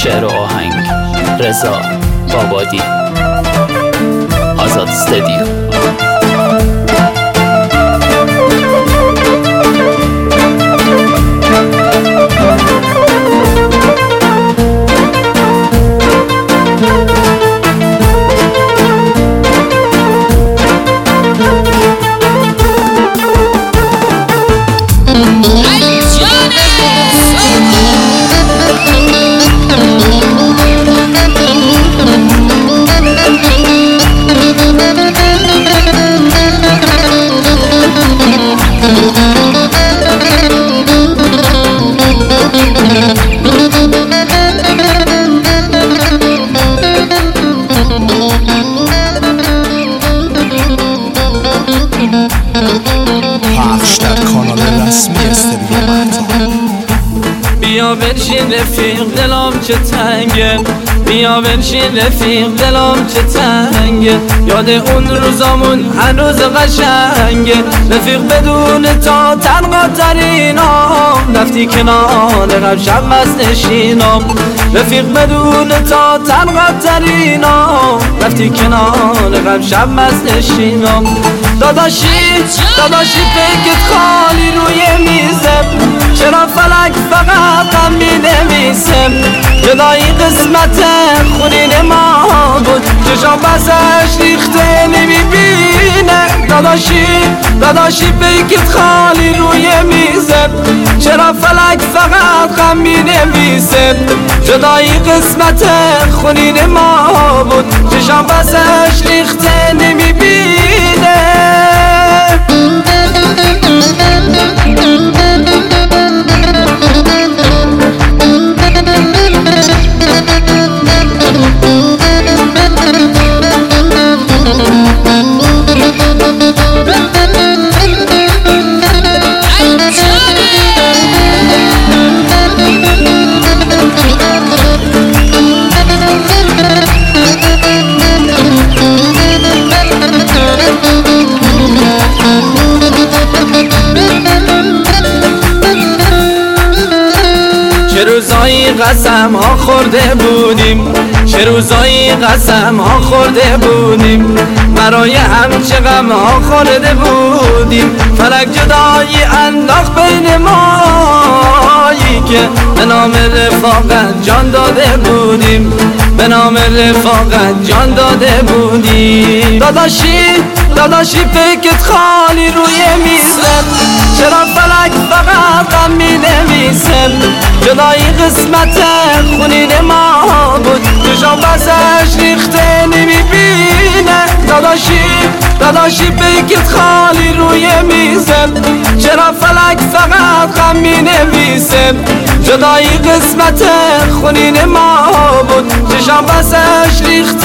شعر و آهنگ رضا بابادی، آزاد استودیو. پخش در کانال رسمی استودیو مهتاب. بیا بنشین رفیق دلم چه تنگه، بیا بنشین رفیق دلم چه تنگه، یاد اون روزامون هنوز قشنگه. رفیق بدون تا تنها ترینام، رفتی کنار غم شب مست نشینام. رفیق بدون تا تنها ترینام، رفتی کنار غم شب مست نشینام. داداشی پیکت خالی روی میزم، چرا فلک فقط غم می-نویسم؟ جدایی قسمت خونین ما بود، چشام بسش ریخته نمیبینه. داداشی پیکت خالی روی میزم، چرا فلک فقط غم می-نویسم؟ جدایی قسمت خونین ما بود، چشام بسش ریخته نمیبینه. چه روزایی قسم ها خورده بودیم، چه روزایی قسم ها خورده بودیم، برای هم چه غم ها خورده بودیم. فلک جدایی انداخت بین مایی که به نام رفاقت جان داده بودیم، به نام رفاقت جان داده بودیم. داداشی پیکت خالی روی میزم، چرا فلک فقط غم می-نویسم؟ جدایی قسمت خونین ما بود، چشام بسش ریخته نمیبینه. داداشی پیکت خالی روی میزم، چرا فلک فقط غم می-نویسم؟ جدایی قسمت خونین ما بود، چشام بسش ریخته